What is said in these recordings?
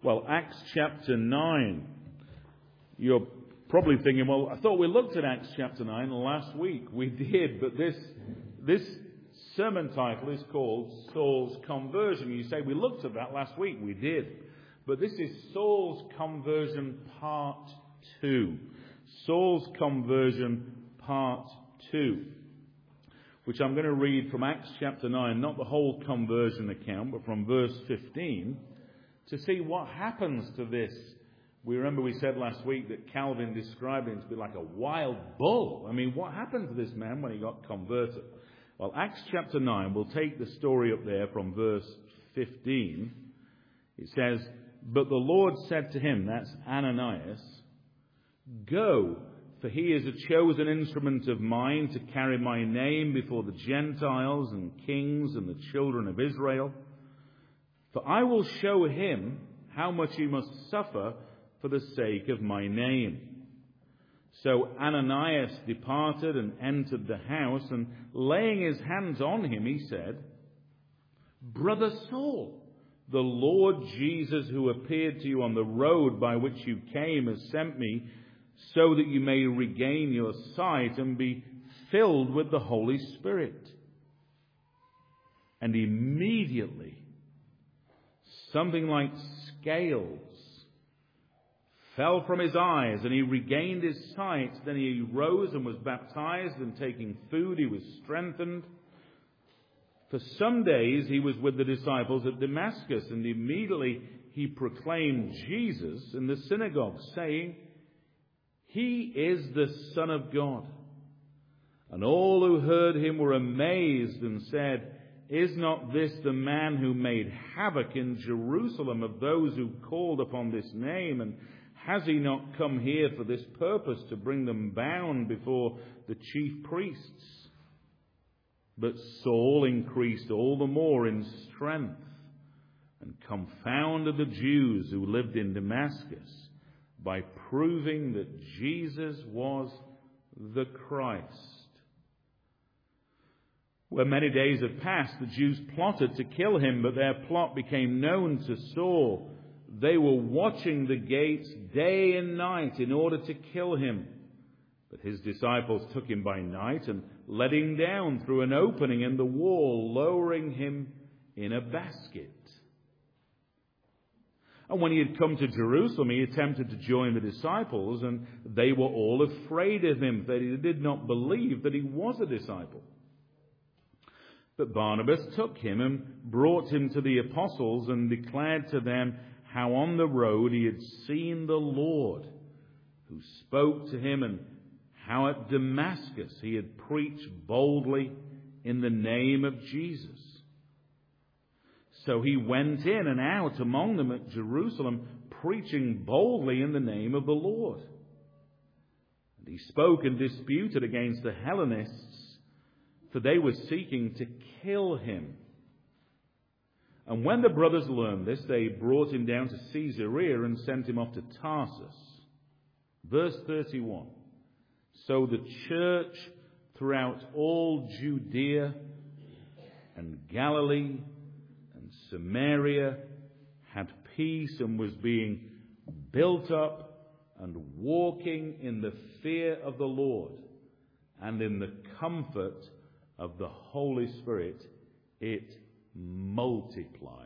Well, Acts chapter 9. You're probably thinking, well, I thought we looked at Acts chapter 9 last week. We did, but this sermon title is called Saul's Conversion. You say, we looked at that last week. We did. But this is Saul's Conversion Part 2. Saul's Conversion Part 2. Which I'm going to read from Acts chapter 9, not the whole conversion account, but from verse 15, to see what happens to this. We remember we said last week that Calvin described him to be like a wild bull. I mean, what happened to this man when he got converted? Well, Acts chapter 9, we'll take the story up there from verse 15. It says, "But the Lord said to him," that's Ananias, "Go, for he is a chosen instrument of mine to carry my name before the Gentiles and kings and the children of Israel. For I will show him how much he must suffer for the sake of my name." So Ananias departed and entered the house, and laying his hands on him, he said, "Brother Saul, the Lord Jesus, who appeared to you on the road by which you came, has sent me so that you may regain your sight and be filled with the Holy Spirit." And immediately something like scales fell from his eyes, and he regained his sight. Then he rose and was baptized, and taking food he was strengthened. For some days he was with the disciples at Damascus, and immediately he proclaimed Jesus in the synagogue, saying, "He is the Son of God." And all who heard him were amazed and said, "Is not this the man who made havoc in Jerusalem of those who called upon this name? And has he not come here for this purpose, to bring them bound before the chief priests?" But Saul increased all the more in strength and confounded the Jews who lived in Damascus by proving that Jesus was the Christ. When many days had passed, the Jews plotted to kill him, but their plot became known to Saul. They were watching the gates day and night in order to kill him. But his disciples took him by night and let him down through an opening in the wall, lowering him in a basket. And when he had come to Jerusalem, he attempted to join the disciples, and they were all afraid of him. They did not believe that he was a disciple. But Barnabas took him and brought him to the apostles and declared to them how on the road he had seen the Lord, who spoke to him, and how at Damascus he had preached boldly in the name of Jesus. So he went in and out among them at Jerusalem, preaching boldly in the name of the Lord. And he spoke and disputed against the Hellenists, for they were seeking to kill him. And when the brothers learned this, they brought him down to Caesarea and sent him off to Tarsus. Verse 31. So the church throughout all Judea and Galilee and Samaria had peace, and was being built up and walking in the fear of the Lord and in the comfort of the Holy Spirit. It multiplied.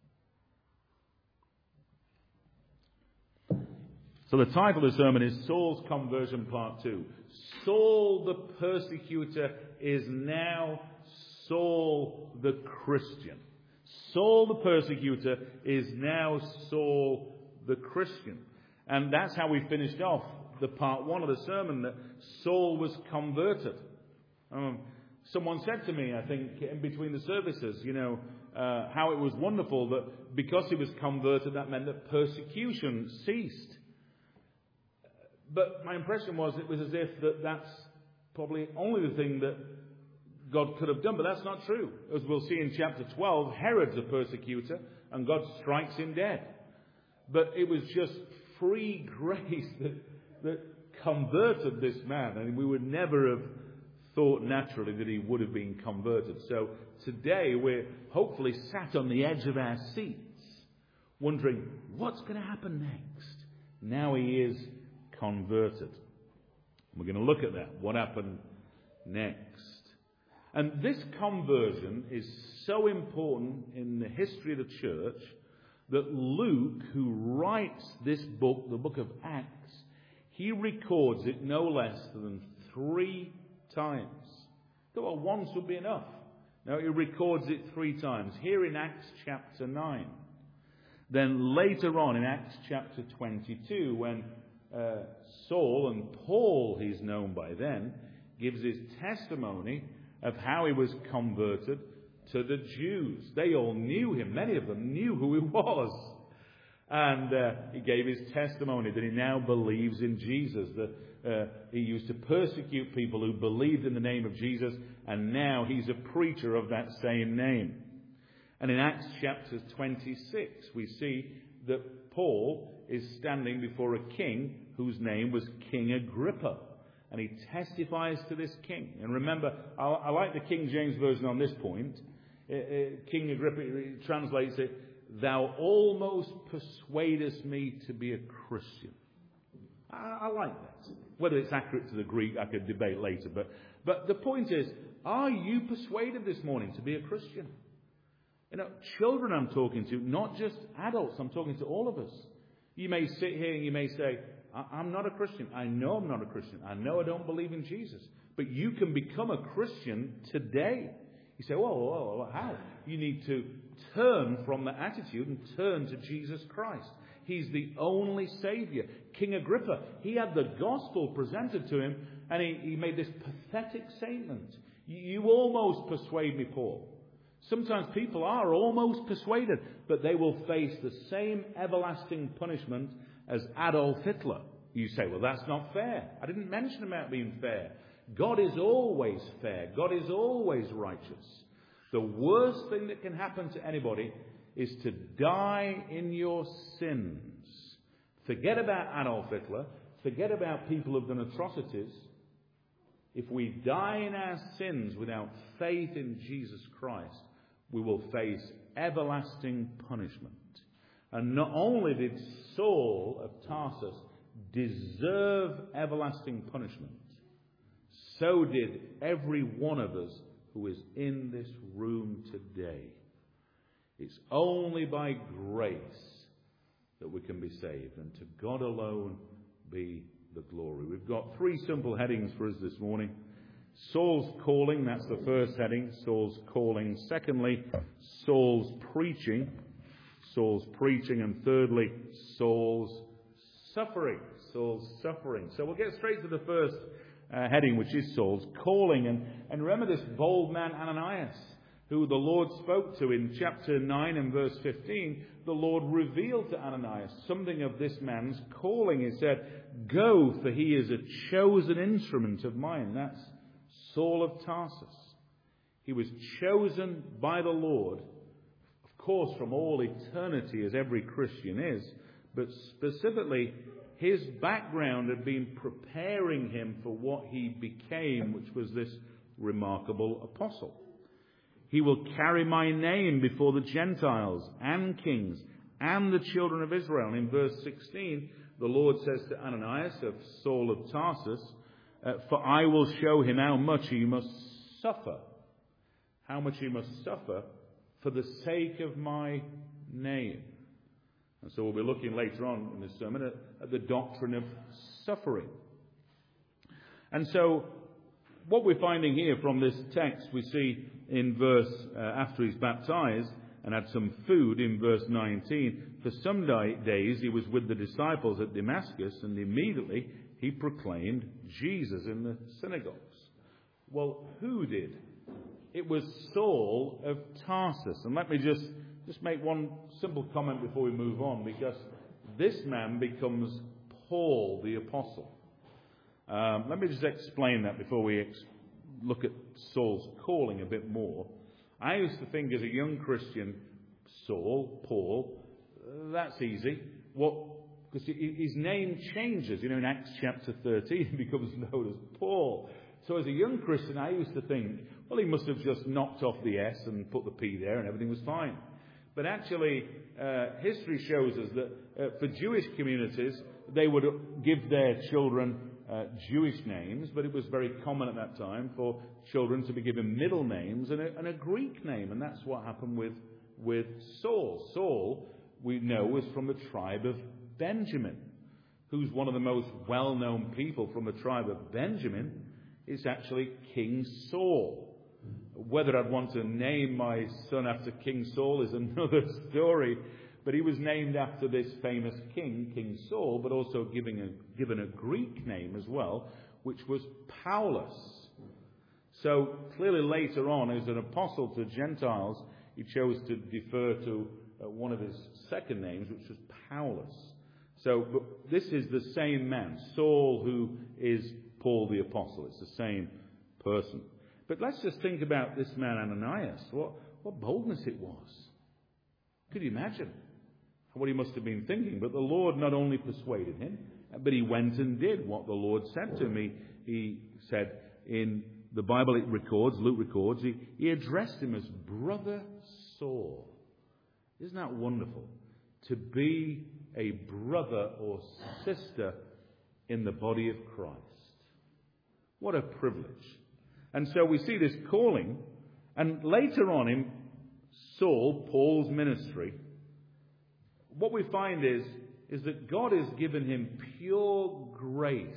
So the title of the sermon is Saul's Conversion Part 2. Saul the persecutor is now Saul the Christian. Saul the persecutor is now Saul the Christian. And that's how we finished off the part 1 of the sermon, that Saul was converted. Someone said to me, I think, in between the services, how it was wonderful that because he was converted, that meant that persecution ceased. But my impression was it was as if that's probably only the thing that God could have done. But that's not true. As we'll see in chapter 12, Herod's a persecutor, and God strikes him dead. But it was just free grace that converted this man. And we would never have thought naturally that he would have been converted. So today we're hopefully sat on the edge of our seats, wondering, what's going to happen next? Now he is converted. We're going to look at that, what happened next. And this conversion is so important in the history of the church that Luke, who writes this book, the book of Acts, he records it no less than 3 times. Well, once would be enough. No, he records it 3 times. Here in Acts chapter 9. Then later on in Acts chapter 22, when Saul, and Paul he's known by then, gives his testimony of how he was converted to the Jews. They all knew him. Many of them knew who he was. And he gave his testimony that he now believes in Jesus, that he used to persecute people who believed in the name of Jesus, and now he's a preacher of that same name. And in Acts chapter 26, we see that Paul is standing before a king whose name was King Agrippa. And he testifies to this king. And remember, I like the King James Version on this point. King Agrippa translates it, "Thou almost persuadest me to be a Christian." I like that. Whether it's accurate to the Greek, I could debate later. But the point is, are you persuaded this morning to be a Christian? You know, children I'm talking to, not just adults, I'm talking to all of us. You may sit here and you may say, I'm not a Christian. I know I'm not a Christian. I know I don't believe in Jesus. But you can become a Christian today. You say, well, how? You need to turn from that attitude and turn to Jesus Christ. He's the only Saviour. King Agrippa, he had the gospel presented to him, and he made this pathetic statement. You almost persuade me, Paul. Sometimes people are almost persuaded, but they will face the same everlasting punishment as Adolf Hitler. You say, well, that's not fair. I didn't mention about being fair. God is always fair. God is always righteous. The worst thing that can happen to anybody is to die in your sins. Forget about Adolf Hitler. Forget about people who've done atrocities. If we die in our sins without faith in Jesus Christ, we will face everlasting punishment. And not only did Saul of Tarsus deserve everlasting punishment, so did every one of us who is in this room today. It's only by grace that we can be saved, and to God alone be the glory. We've got 3 simple headings for us this morning. Saul's calling, that's the first heading, Saul's calling. Secondly, Saul's preaching. Saul's preaching. And thirdly, Saul's suffering. Saul's suffering. So we'll get straight to the first heading, which is Saul's calling. And remember this bold man Ananias, who the Lord spoke to in chapter 9 and verse 15. The Lord revealed to Ananias something of this man's calling. He said, "Go, for he is a chosen instrument of mine." That's Saul of Tarsus. He was chosen by the Lord, of course, from all eternity, as every Christian is, but specifically, his background had been preparing him for what he became, which was this remarkable apostle. "He will carry my name before the Gentiles and kings and the children of Israel." And in verse 16, the Lord says to Ananias of Saul of Tarsus, "For I will show him how much he must suffer." How much he must suffer for the sake of my name. And so we'll be looking later on in this sermon at the doctrine of suffering. And so what we're finding here from this text, we see in verse, after he's baptized and had some food, in verse 19, "For some days he was with the disciples at Damascus, and immediately he proclaimed Jesus in the synagogues." Well, who did? It was Saul of Tarsus. And let me just make one simple comment before we move on, because this man becomes Paul the Apostle. Let me just explain that before we look at Saul's calling a bit more. I used to think as a young Christian, Paul, that's easy. Because his name changes. In Acts chapter 13, he becomes known as Paul. So as a young Christian, I used to think, well, he must have just knocked off the S and put the P there and everything was fine. But actually, history shows us that for Jewish communities, they would give their children Jewish names, but it was very common at that time for children to be given middle names and a Greek name, and that's what happened with Saul. Saul, we know, was from the tribe of Benjamin. Who's one of the most well-known people from the tribe of Benjamin? Is actually King Saul. Whether I'd want to name my son after King Saul is another story, but he was named after this famous king, King Saul, but also given a Greek name as well, which was Paulus. So clearly later on, as an apostle to Gentiles, he chose to defer to one of his second names, which was Paulus. So but this is the same man, Saul, who is Paul the apostle. It's the same person. But let's just think about this man Ananias. What boldness it was. Could you imagine what he must have been thinking? But the Lord not only persuaded him, but he went and did what the Lord said to him. He said in the Bible, it records, Luke records, he addressed him as Brother Saul. Isn't that wonderful? To be a brother or sister in the body of Christ. What a privilege. And so we see this calling, and later on in Saul, Paul's ministry, what we find is that God has given him pure grace,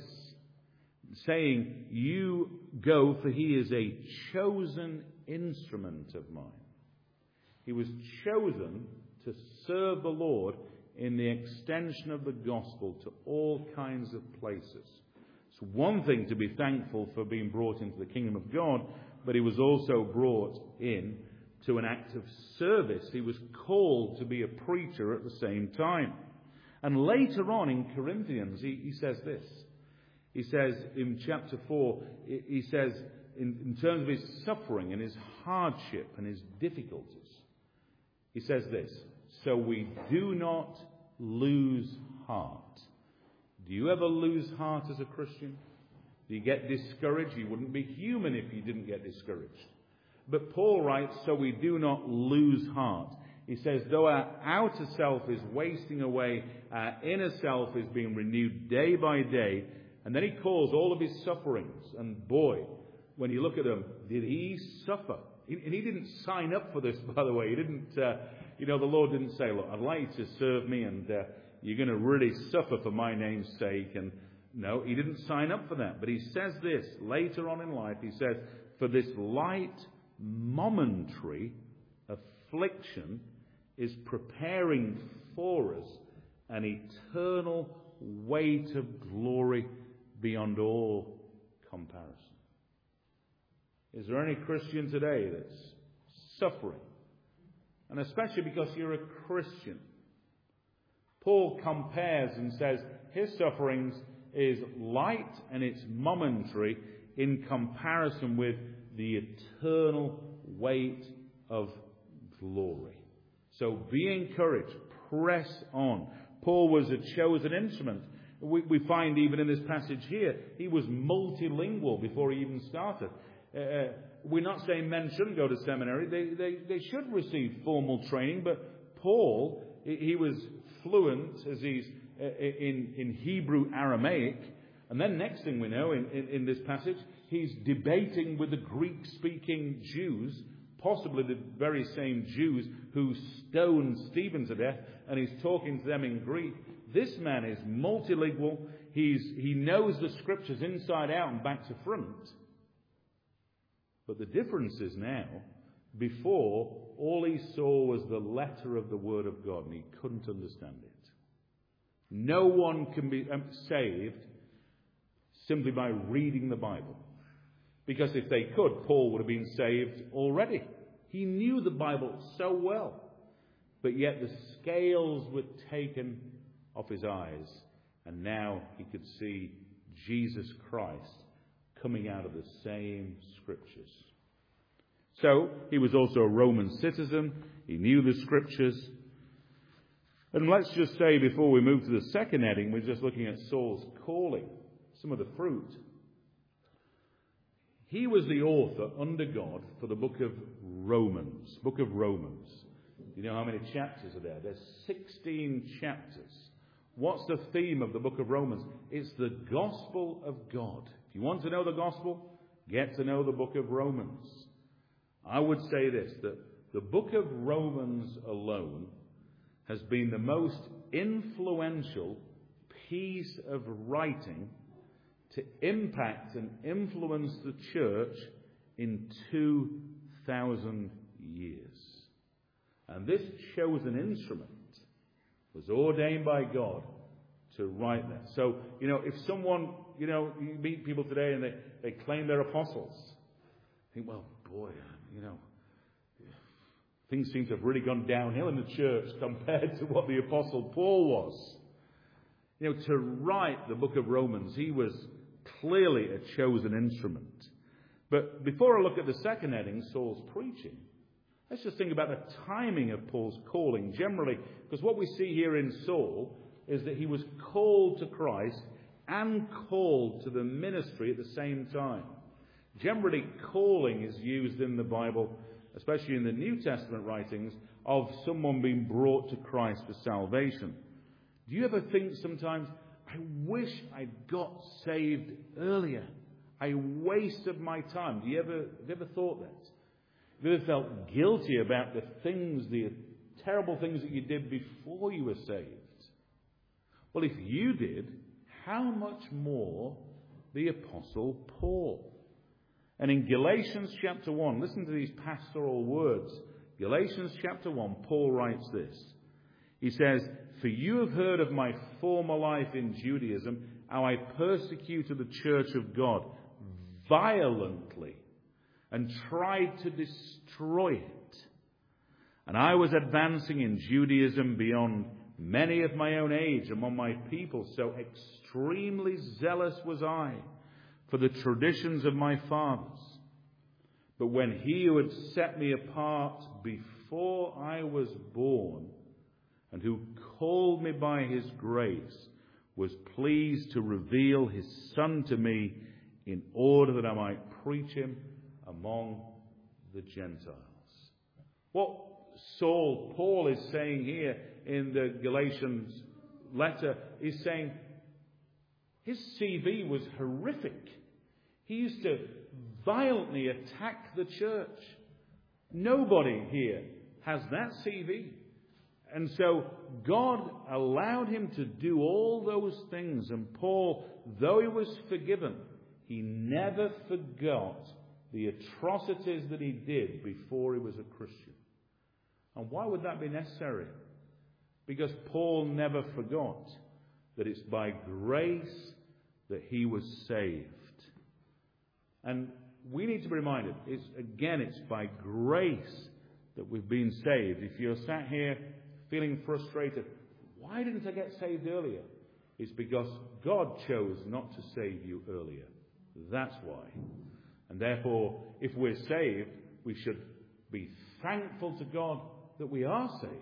saying, you go, for he is a chosen instrument of mine. He was chosen to serve the Lord in the extension of the gospel to all kinds of places. It's one thing to be thankful for being brought into the kingdom of God, but he was also brought in to an act of service. He was called to be a preacher at the same time. And later on in Corinthians, he says this. He says in chapter 4, he says in terms of his suffering and his hardship and his difficulties, he says this, so we do not lose heart. Do you ever lose heart as a Christian? Do you get discouraged? You wouldn't be human if you didn't get discouraged. But Paul writes, so we do not lose heart. He says, though our outer self is wasting away, our inner self is being renewed day by day. And then he calls all of his sufferings. And boy, when you look at them, did he suffer? And he didn't sign up for this, by the way. He didn't, the Lord didn't say, look, I'd like you to serve me and you're going to really suffer for my name's sake. And no, he didn't sign up for that. But he says this later on in life. He says, for this light, momentary affliction is preparing for us an eternal weight of glory beyond all comparison. Is there any Christian today that's suffering? And especially because you're a Christian. Paul compares and says his sufferings is light and it's momentary in comparison with the eternal weight of glory. So be encouraged. Press on. Paul was a chosen instrument. We find even in this passage here, he was multilingual before he even started. We're not saying men shouldn't go to seminary. They should receive formal training. But Paul, he was fluent as he's in Hebrew Aramaic. And then next thing we know in this passage, he's debating with the Greek-speaking Jews, possibly the very same Jews who stoned Stephen to death, and he's talking to them in Greek. This man is multilingual. He knows the scriptures inside out and back to front. But the difference is now, before, all he saw was the letter of the Word of God, and he couldn't understand it. No one can be saved simply by reading the Bible. Because if they could, Paul would have been saved already. He knew the Bible so well. But yet the scales were taken off his eyes. And now he could see Jesus Christ coming out of the same scriptures. So he was also a Roman citizen. He knew the scriptures. And let's just say before we move to the second heading, we're just looking at Saul's calling. Some of the fruit. He was the author under God for the book of Romans. Do you know how many chapters are there? There's 16 chapters. What's the theme of the book of Romans? It's the gospel of God. If you want to know the gospel, get to know the book of Romans. I would say this, that the book of Romans alone has been the most influential piece of writing to impact and influence the church in 2,000 years. And this chosen instrument was ordained by God to write that. So, if someone, you meet people today and they claim they're apostles, think, well, boy, things seem to have really gone downhill in the church compared to what the Apostle Paul was. To write the book of Romans, he was clearly a chosen instrument. But before I look at the second heading, Saul's preaching, let's just think about the timing of Paul's calling generally, because what we see here in Saul is that he was called to Christ and called to the ministry at the same time. Generally, calling is used in the Bible, especially in the New Testament writings, of someone being brought to Christ for salvation. Do you ever think sometimes, I wish I'd got saved earlier? I wasted my time. Have you ever thought that? Have you ever felt guilty about the terrible things that you did before you were saved? Well, if you did, how much more the Apostle Paul? And in Galatians chapter 1, listen to these pastoral words. Galatians chapter 1, Paul writes this. He says, "For you have heard of my former life in Judaism, how I persecuted the church of God violently and tried to destroy it. And I was advancing in Judaism beyond many of my own age among my people, so extremely zealous was I for the traditions of my fathers. But when he who had set me apart before I was born, and who called me by his grace, was pleased to reveal his Son to me in order that I might preach him among the Gentiles." What Paul is saying here in the Galatians letter is saying his CV was horrific. He used to violently attack the church. Nobody here has that CV. And so God allowed him to do all those things. And Paul, though he was forgiven, he never forgot the atrocities that he did before he was a Christian. And why would that be necessary? Because Paul never forgot that it's by grace that he was saved. And we need to be reminded, it's by grace that we've been saved. If you're sat here feeling frustrated, why didn't I get saved earlier? It's because God chose not to save you earlier. That's why. And therefore, if we're saved, we should be thankful to God that we are saved.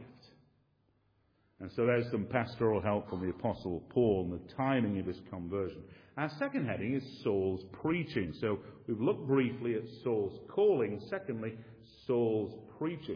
And so there's some pastoral help from the Apostle Paul and the timing of his conversion. Our second heading is Saul's preaching. So we've looked briefly at Saul's calling. Secondly, Saul's preaching.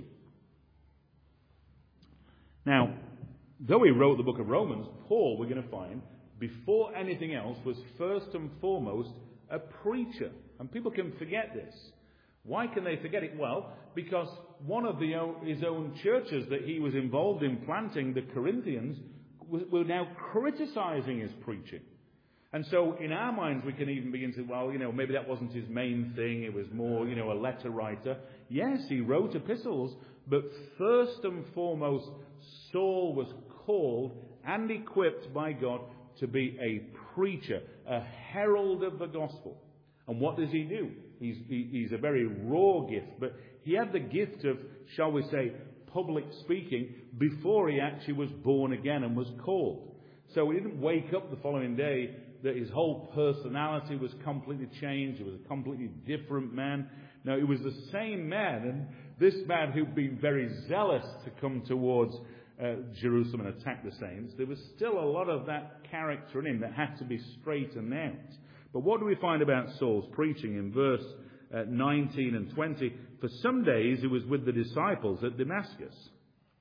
Now, though he wrote the book of Romans, Paul, we're going to find, before anything else, was first and foremost a preacher. And people can forget this. Why can they forget it? Well, because one of his own churches that he was involved in planting, the Corinthians, were now criticizing his preaching. And so in our minds we can even begin to say, maybe that wasn't his main thing. It was more, a letter writer. Yes, he wrote epistles, but first and foremost, Saul was called and equipped by God to be a preacher, a herald of the gospel. And what does he do? He's a very raw gift, but he had the gift of, shall we say, public speaking before he actually was born again and was called. So he didn't wake up the following day that his whole personality was completely changed. He was a completely different man. No, it was the same man, and this man who'd been very zealous to come towards Jerusalem and attack the saints, there was still a lot of that character in him that had to be straightened out. But what do we find about Saul's preaching in verse 19 and 20? For some days he was with the disciples at Damascus.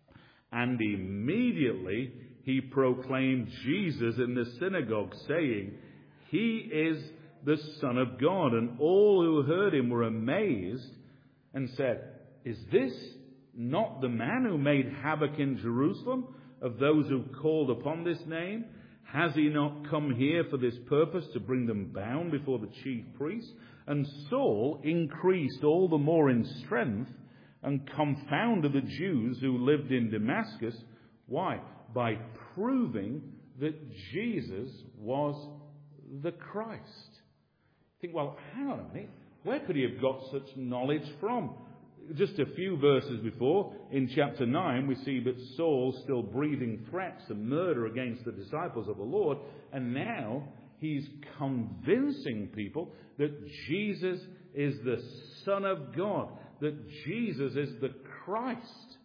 And immediately he proclaimed Jesus in the synagogue, saying, "He is the Son of God." And all who heard him were amazed and said, "Is this not the man who made havoc in Jerusalem of those who called upon this name? Has he not come here for this purpose, to bring them bound before the chief priests?" And Saul increased all the more in strength and confounded the Jews who lived in Damascus. Why? By proving that Jesus was the Christ. Think, well, hang on a minute. Where could he have got such knowledge from? Just a few verses before, in chapter 9, we see that Saul still breathing threats and murder against the disciples of the Lord. And now he's convincing people that Jesus is the Son of God, that Jesus is the Christ.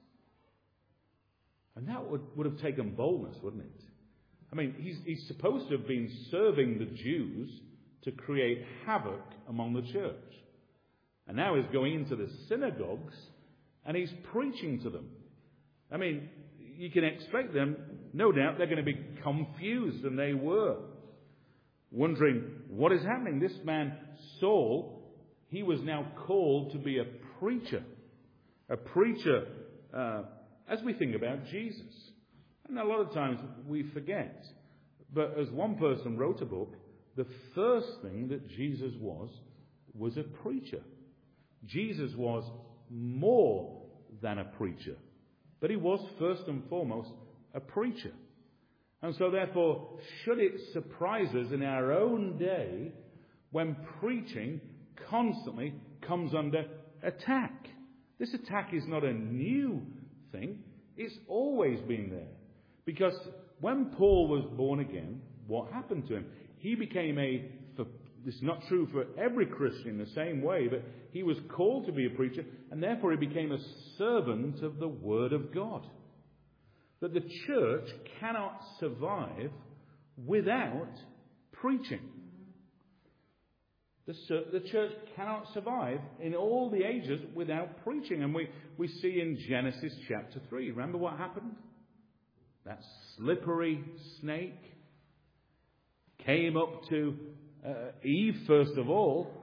And that would have taken boldness, wouldn't it? I mean, he's supposed to have been serving the Jews to create havoc among the church. And now he's going into the synagogues and he's preaching to them. I mean, you can expect them, no doubt, they're going to be confused, and they were. Wondering, what is happening? This man, Saul, he was now called to be a preacher. A preacher, as we think about Jesus. And a lot of times we forget. But as one person wrote a book, the first thing that Jesus was a preacher. Jesus was more than a preacher. But he was first and foremost a preacher. And so therefore, should it surprise us in our own day when preaching constantly comes under attack? This attack is not a new thing. It's always been there. Because when Paul was born again, what happened to him? He became this is not true for every Christian in the same way, but he was called to be a preacher, and therefore he became a servant of the Word of God. That the church cannot survive without preaching. The church cannot survive in all the ages without preaching. And we see in Genesis chapter 3, remember what happened? That slippery snake came up to Eve, first of all,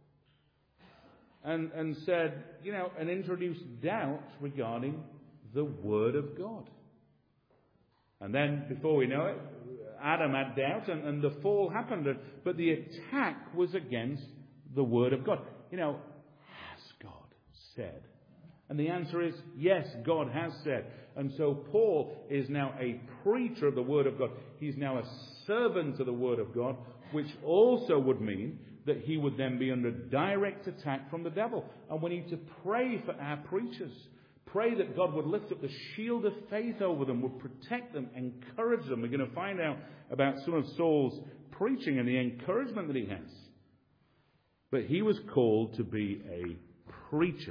and said, and introduced doubt regarding the Word of God. And then, before we know it, Adam had doubt, and the fall happened. But the attack was against the Word of God. Has God said? And the answer is, yes, God has said. And so Paul is now a preacher of the Word of God. He's now a servant of the Word of God, which also would mean that he would then be under direct attack from the devil. And we need to pray for our preachers. Pray that God would lift up the shield of faith over them, would protect them, encourage them. We're going to find out about some of Saul's preaching and the encouragement that he has. But he was called to be a preacher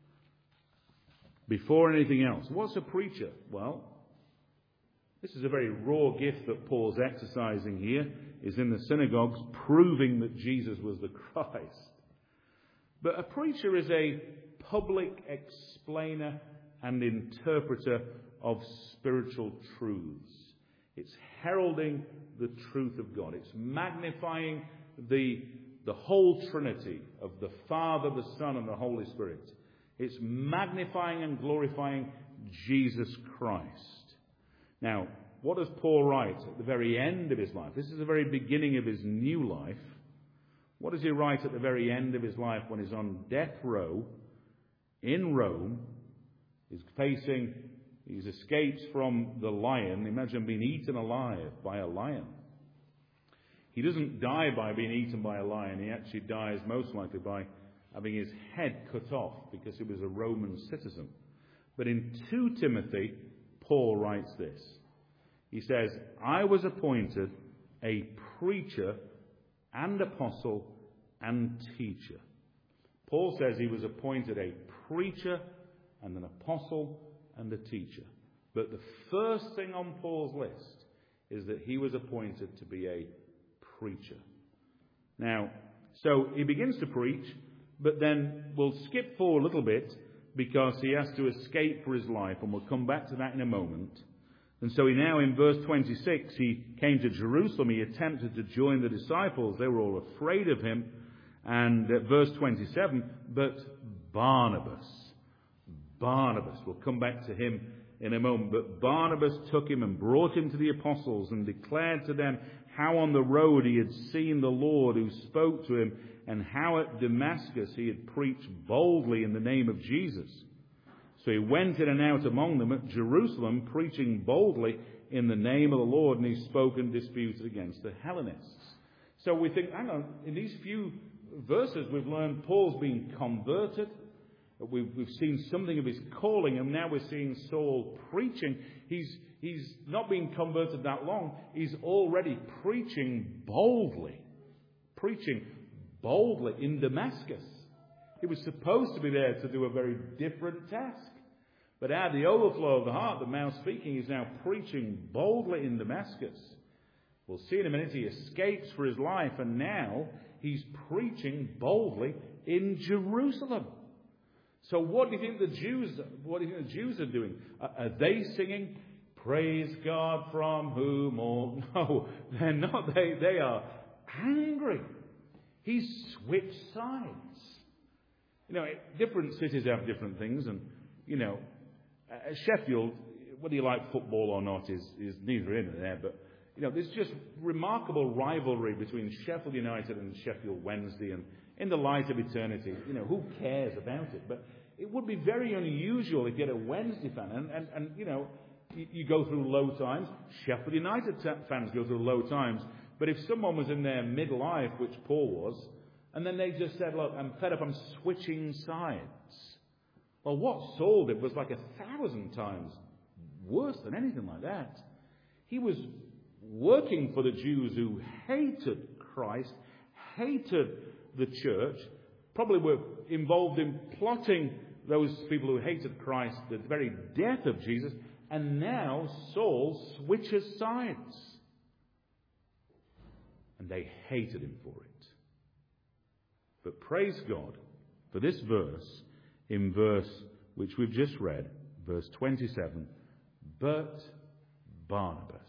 before anything else. What's a preacher? Well, this is a very raw gift that Paul's exercising here, is in the synagogues, proving that Jesus was the Christ. But a preacher is a public explainer and interpreter of spiritual truths. It's heralding the truth of God. It's magnifying the whole Trinity of the Father, the Son, and the Holy Spirit. It's magnifying and glorifying Jesus Christ. Now, what does Paul write at the very end of his life? This is the very beginning of his new life. What does he write at the very end of his life when he's on death row in Rome? He's escaped from the lion. Imagine being eaten alive by a lion. He doesn't die by being eaten by a lion. He actually dies most likely by having his head cut off because he was a Roman citizen. But in 2 Timothy, Paul writes this. He says, I was appointed a preacher and apostle and teacher. Paul says he was appointed a preacher and an apostle and a teacher. But the first thing on Paul's list is that he was appointed to be a preacher. Now, so he begins to preach, but then we'll skip forward a little bit because he has to escape for his life, and we'll come back to that in a moment. And so he now, in verse 26, he came to Jerusalem. He attempted to join the disciples. They were all afraid of him. And verse 27, but Barnabas, we'll come back to him in a moment, but Barnabas took him and brought him to the apostles and declared to them how on the road he had seen the Lord who spoke to him, and how at Damascus he had preached boldly in the name of Jesus. So he went in and out among them at Jerusalem, preaching boldly in the name of the Lord, and he spoke and disputed against the Hellenists. So we think, hang on, in these few verses we've learned Paul's been converted. We've seen something of his calling, and now we're seeing Saul preaching. He's not been converted that long. He's already preaching boldly in Damascus. He was supposed to be there to do a very different task. But out of the overflow of the heart, the mouth speaking, he's now preaching boldly in Damascus. We'll see in a minute he escapes for his life, and now he's preaching boldly in Jerusalem. So what do you think the Jews are doing? Are they singing, "Praise God from whom all..." No, they're not. They are angry. He's switched sides. Different cities have different things, and, Sheffield, whether you like football or not, is neither here nor there, but, there's just remarkable rivalry between Sheffield United and Sheffield Wednesday, and in the light of eternity, who cares about it? But it would be very unusual if you had a Wednesday fan, and you go through low times. Sheffield United fans go through low times. But if someone was in their midlife, which Paul was, and then they just said, "Look, I'm fed up, I'm switching sides." Well, what Saul did was like 1,000 times worse than anything like that. He was working for the Jews who hated Christ, hated the church, probably were involved in plotting those people who hated Christ, the very death of Jesus, and now Saul switches sides. And they hated him for it. But praise God for this verse, in verse which we've just read, verse 27, but Barnabas.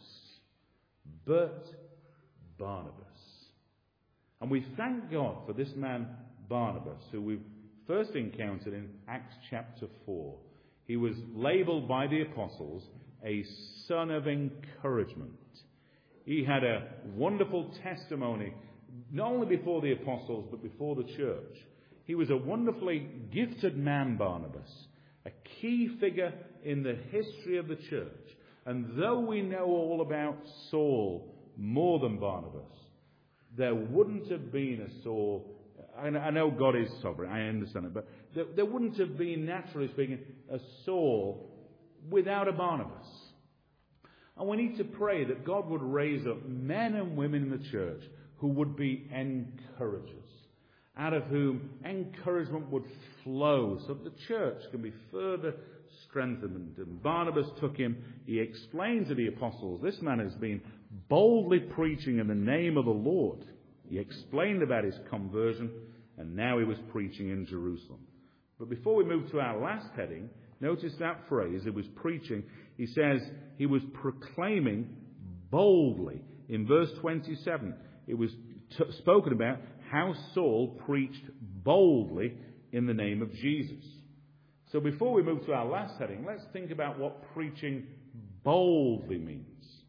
And we thank God for this man Barnabas, who we've first encountered in Acts chapter 4. He was labelled by the apostles a son of encouragement. He had a wonderful testimony, not only before the apostles, but before the church. He was a wonderfully gifted man, Barnabas, a key figure in the history of the church. And though we know all about Saul more than Barnabas, there wouldn't have been a Saul. I know God is sovereign, I understand it, but there wouldn't have been, naturally speaking, a Saul without a Barnabas. And we need to pray that God would raise up men and women in the church who would be encouragers, out of whom encouragement would flow so that the church can be further strengthened. And Barnabas took him, he explained to the apostles, this man has been boldly preaching in the name of the Lord. He explained about his conversion, and now he was preaching in Jerusalem. But before we move to our last heading, notice that phrase, it was preaching. He says he was proclaiming boldly. In verse 27, it was spoken about how Saul preached boldly in the name of Jesus. So before we move to our last heading, let's think about what preaching boldly means.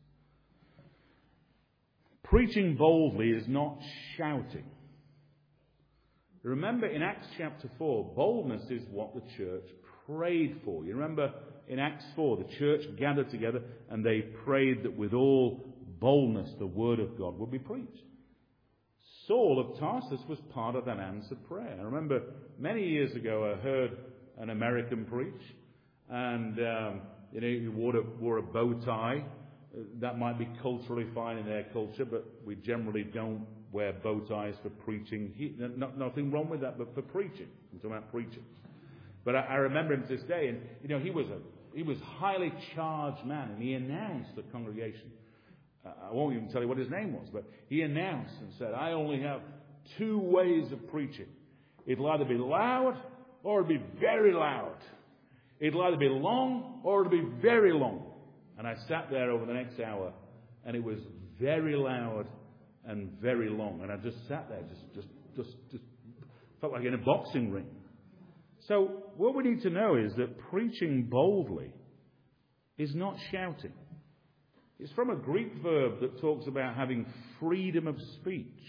Preaching boldly is not shouting. Remember in Acts chapter 4, boldness is what the church prayed for. You remember in Acts 4, the church gathered together and they prayed that with all boldness the word of God would be preached. Saul of Tarsus was part of that answered prayer. I remember many years ago I heard an American preach, and he wore a bow tie. That might be culturally fine in their culture, but we generally don't wear bow ties for preaching. Nothing wrong with that, but for preaching. I'm talking about preaching. But I remember him to this day, and he was a highly charged man, and he announced the congregation. I won't even tell you what his name was, but he announced and said, "I only have two ways of preaching. It'll either be loud or it'll be very loud. It'll either be long or it'll be very long. And I sat there over the next hour, and it was very loud and very long. And I just sat there, just felt like in a boxing ring. So what we need to know is that preaching boldly is not shouting. It's from a Greek verb that talks about having freedom of speech.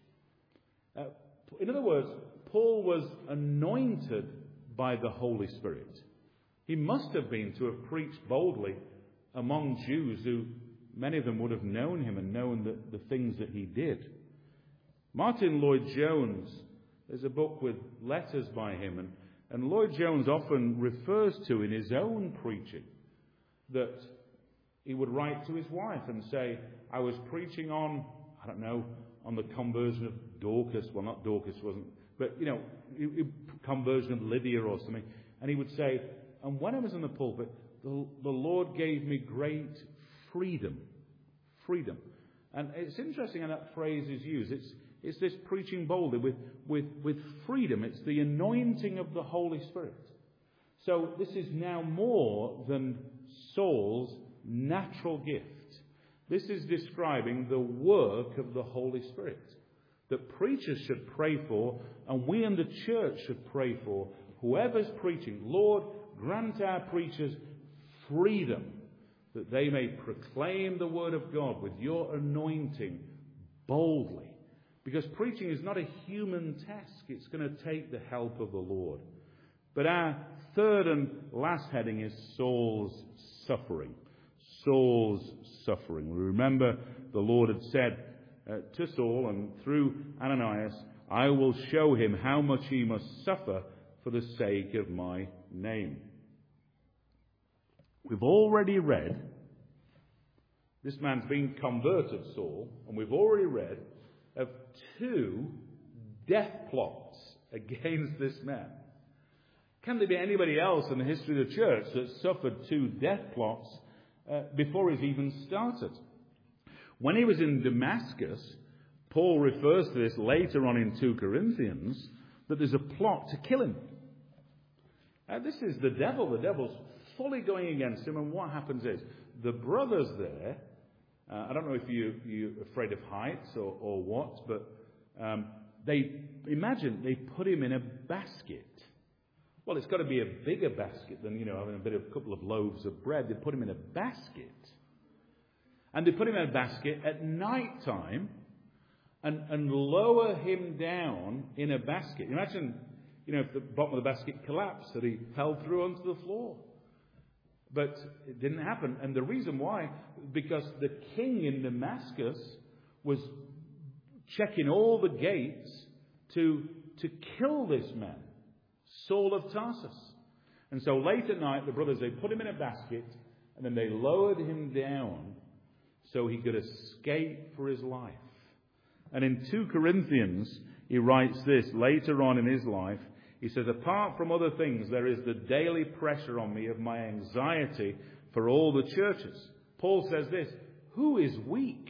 In other words, Paul was anointed by the Holy Spirit. He must have been to have preached boldly among Jews who, many of them would have known him and known the things that he did. Martin Lloyd-Jones, there's a book with letters by him, and Lloyd-Jones often refers to in his own preaching that he would write to his wife and say, I was preaching on the conversion of Dorcas. Well, not Dorcas, wasn't, but, conversion of Lydia or something. And he would say, and when I was in the pulpit, the Lord gave me great freedom. Freedom. And it's interesting how that phrase is used. It's this preaching boldly with freedom. It's the anointing of the Holy Spirit. So this is now more than Saul's natural gift. This is describing the work of the Holy Spirit that preachers should pray for, and we in the church should pray for. Whoever's preaching, Lord, grant our preachers freedom that they may proclaim the word of God with your anointing boldly. Because preaching is not a human task. It's going to take the help of the Lord. But our third and last heading is Saul's suffering. Saul's suffering. We remember the Lord had said to Saul and through Ananias, I will show him how much he must suffer for the sake of my name. We've already read, this man's been converted, Saul, and we've already read of 2 death plots against this man. Can there be anybody else in the history of the church that suffered 2 death plots before he's even started? When he was in Damascus, Paul refers to this later on in 2 Corinthians, that there's a plot to kill him. This is the devil. The devil's fully going against him, and what happens is, the brothers there, I don't know if you're afraid of heights or what, but they put him in a basket. Well, it's got to be a bigger basket than, having a couple of loaves of bread. They put him in a basket. And they put him in a basket at night time and lower him down in a basket. Imagine, if the bottom of the basket collapsed, that he fell through onto the floor. But it didn't happen. And the reason why, because the king in Damascus was checking all the gates to kill this man, Saul of Tarsus. And so late at night, the brothers, they put him in a basket, and then they lowered him down so he could escape for his life. And in 2 Corinthians, he writes this later on in his life. He says, apart from other things, there is the daily pressure on me of my anxiety for all the churches. Paul says this, who is weak?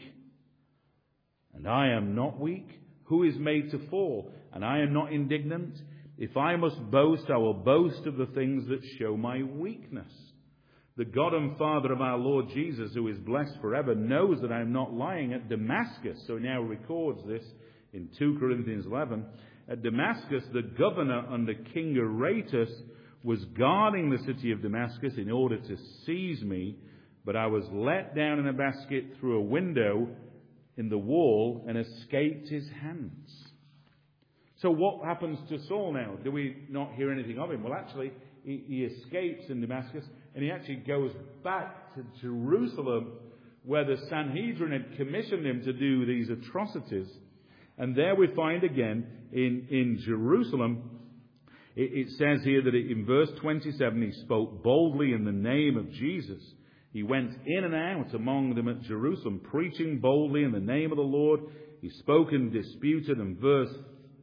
And I am not weak. Who is made to fall? And I am not indignant. If I must boast, I will boast of the things that show my weakness. The God and Father of our Lord Jesus, who is blessed forever, knows that I am not lying. At Damascus, so he now records this in 2 Corinthians 11, at Damascus, the governor under King Aretas was guarding the city of Damascus in order to seize me, but I was let down in a basket through a window in the wall and escaped his hands. So what happens to Saul now? Do we not hear anything of him? Well, actually, he escapes in Damascus, and he actually goes back to Jerusalem, where the Sanhedrin had commissioned him to do these atrocities. And there we find again, in Jerusalem, it says here that in verse 27, he spoke boldly in the name of Jesus. He went in and out among them at Jerusalem, preaching boldly in the name of the Lord. He spoke and disputed, and verse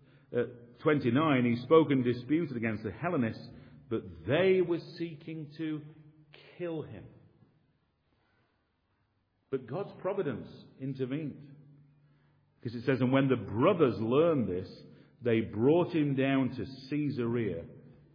29, he spoke and disputed against the Hellenists, but they were seeking to kill him. But God's providence intervened. Because it says, and when the brothers learned this, they brought him down to Caesarea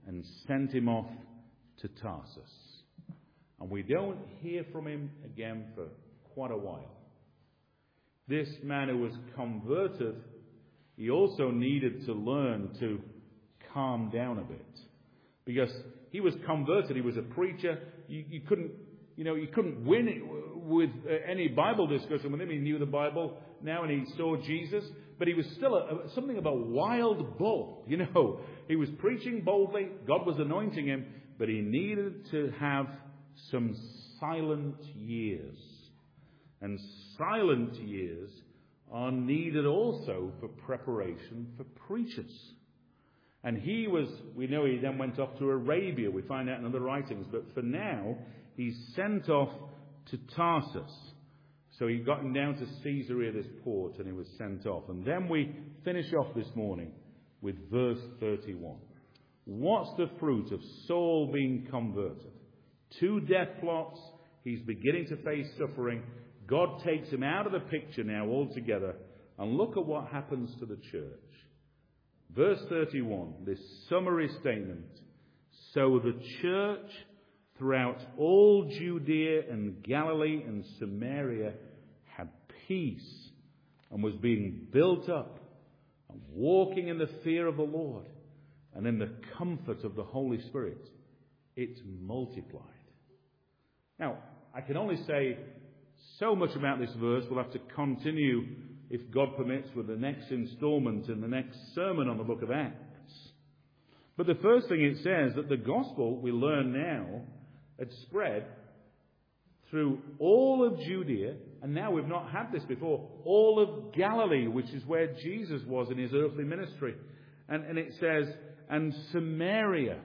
and sent him off to Tarsus. And we don't hear from him again for quite a while. This man who was converted, he also needed to learn to calm down a bit. Because he was converted, he was a preacher. You couldn't win it with any Bible discussion with him. He knew the Bible now and he saw Jesus. But he was still something of a wild bull. He was preaching boldly. God was anointing him. But he needed to have some silent years. And silent years are needed also for preparation for preachers. And we know he then went off to Arabia. We find out in other writings. But for now, he's sent off to Tarsus. So he got him down to Caesarea, this port, and he was sent off. And then we finish off this morning with verse 31. What's the fruit of Saul being converted? 2 death plots. He's beginning to face suffering. God takes him out of the picture now altogether. And look at what happens to the church. Verse 31, this summary statement. So the church throughout all Judea and Galilee and Samaria had peace and was being built up and walking in the fear of the Lord and in the comfort of the Holy Spirit. It multiplied. Now, I can only say so much about this verse. We'll have to continue, if God permits, with the next installment in the next sermon on the book of Acts. But the first thing it says, that the gospel, we learn now, had spread through all of Judea, and now we've not had this before, all of Galilee, which is where Jesus was in his earthly ministry. And it says, and Samaria.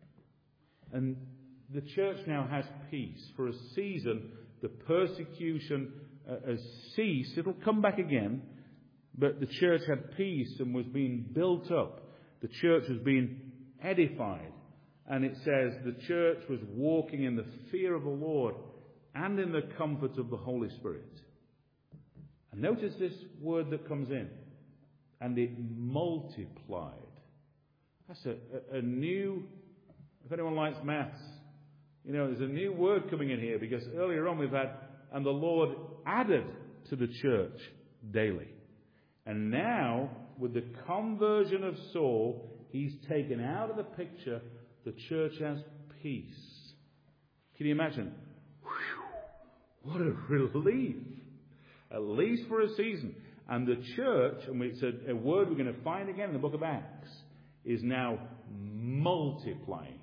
And the church now has peace. For a season, the persecution has ceased. It'll come back again. But the church had peace and was being built up. The church was being edified. And it says the church was walking in the fear of the Lord and in the comfort of the Holy Spirit. And notice this word that comes in. And it multiplied. That's a new, if anyone likes maths, there's a new word coming in here, because earlier on we've had, and the Lord added to the church daily. And now, with the conversion of Saul, he's taken out of the picture. The church has peace. Can you imagine? Whew, what a relief. At least for a season. And the church, and it's a word we're going to find again in the book of Acts, is now multiplying.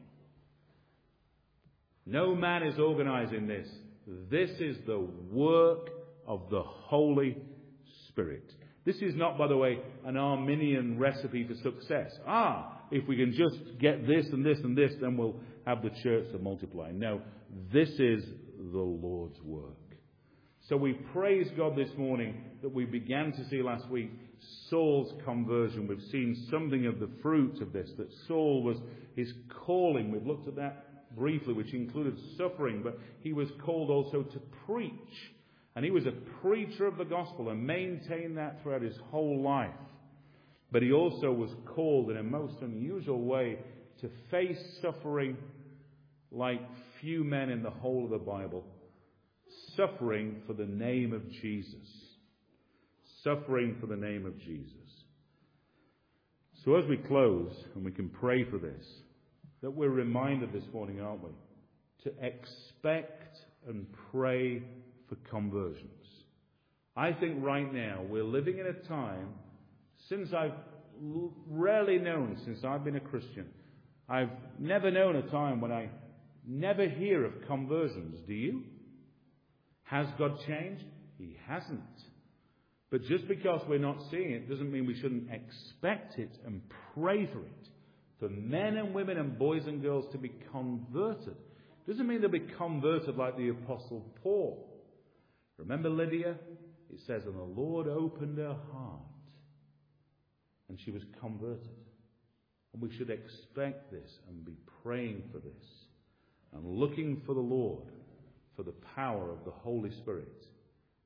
No man is organizing this. This is the work of the Holy Spirit. This is not, by the way, an Arminian recipe for success. If we can just get this and this and this, then we'll have the church to multiply. No, this is the Lord's work. So we praise God this morning that we began to see last week Saul's conversion. We've seen something of the fruit of this, that Saul was his calling. We've looked at that briefly, which included suffering, but he was called also to preach. And he was a preacher of the gospel and maintained that throughout his whole life. But he also was called in a most unusual way to face suffering like few men in the whole of the Bible. Suffering for the name of Jesus. Suffering for the name of Jesus. So as we close, and we can pray for this, that we're reminded this morning, aren't we, to expect and pray for conversions. I think right now we're living in a time, since I've rarely known, since I've been a Christian, I've never known a time when I never hear of conversions. Do you? Has God changed? He hasn't. But just because we're not seeing it doesn't mean we shouldn't expect it and pray for it. For men and women and boys and girls to be converted. Doesn't mean they'll be converted like the Apostle Paul. Remember Lydia? It says, and the Lord opened her heart. And she was converted. And we should expect this and be praying for this. And looking for the Lord, for the power of the Holy Spirit